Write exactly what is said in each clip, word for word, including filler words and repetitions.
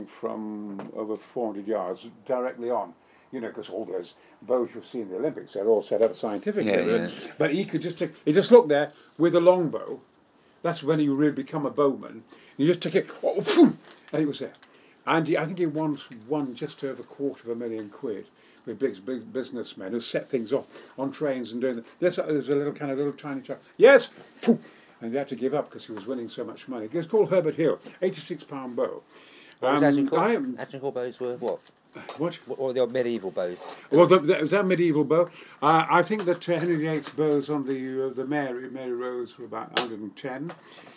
from over four hundred yards directly on. You know, because all those bows you'll see in the Olympics, they're all set up scientifically. Yeah, yeah. But he could just take, he just looked there with a longbow. That's when he really become a bowman. You just took it, oh, phew, and he was there. And he, I think he once won just over a quarter of a million quid with big, big businessmen who set things off on trains and doing that. There's a, there's a little kind of little tiny truck. Yes, phew, and he had to give up because he was winning so much money. It's called Herbert Hill, eighty-six pound bow. What was Um, Agincourt? I- Agincourt bows were what? What? What were the medieval bows? Well, the, the, was that medieval bow? Uh, I think that uh, Henry the Eighth's bows on the uh, the Mary Mary Rose were about one hundred ten.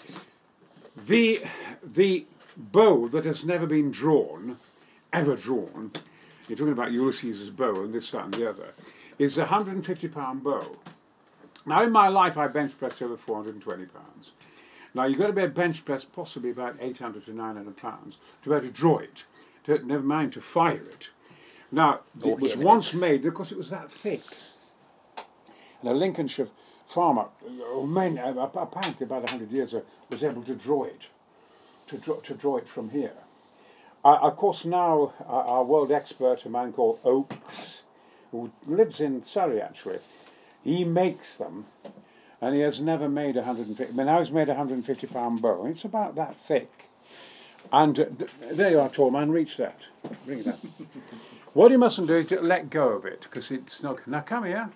The the bow that has never been drawn, ever drawn, you're talking about Ulysses' bow and this, that, and the other, is a one hundred fifty pound bow. Now, in my life, I bench pressed over four hundred twenty pounds. Now, you've got to be a bench press possibly about eight hundred to nine hundred pounds to be able to draw it. To, never mind to fire it. Now, Or it was hit it. once made because it was that thick. And a Lincolnshire farmer, uh, man, uh, apparently about a hundred years ago, was able to draw it, to draw, to draw it from here. Uh, of course, now uh, our world expert, a man called Oakes, who lives in Surrey actually, he makes them, and he has never made a one hundred fifty. I mean, now he's made a one hundred fifty pound bow, and it's about that thick. And uh, there you are, tall man, reach that. Bring it up. What you mustn't do is to let go of it, because it's not... Now come here.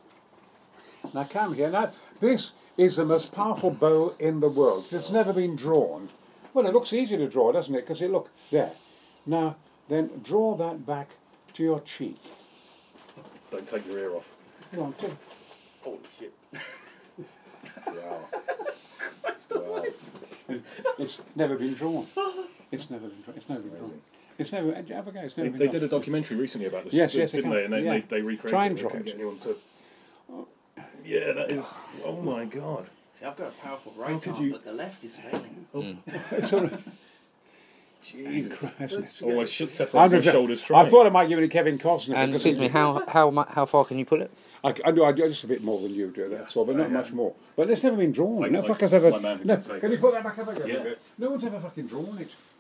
Now come here. Now, this is the most powerful bow in the world. It's never been drawn. Well, it looks easy to draw, doesn't it? Because it look there. Now, then draw that back to your cheek. Don't take your ear off. Come on, take. Holy shit. Wow. Wow. It's never been drawn. It's never been drawn. It's never been drawn. It's never. Have a go. It's never They, been they drawn. did a documentary recently about this, Yes, yes, they didn't can. they? And they, Yeah. they, they recreated Try and it. They draw couldn't it. get anyone to... Yeah, that is... Oh my God. See, I've got a powerful How right could arm, you- but the left is failing. It's all right. Jesus. Christ. Almost should I'm separate my just- shoulders I from thought I might give it to Kevin Costner. And because excuse it- me, how how mu- how far can you pull it? I, I do. I do just a bit more than you do. That's all, but not Yeah. much more. But it's never been drawn. Like- no like fucker's ever. my man who No, can take can you it. put that back up again? Yeah. No one's ever fucking drawn it.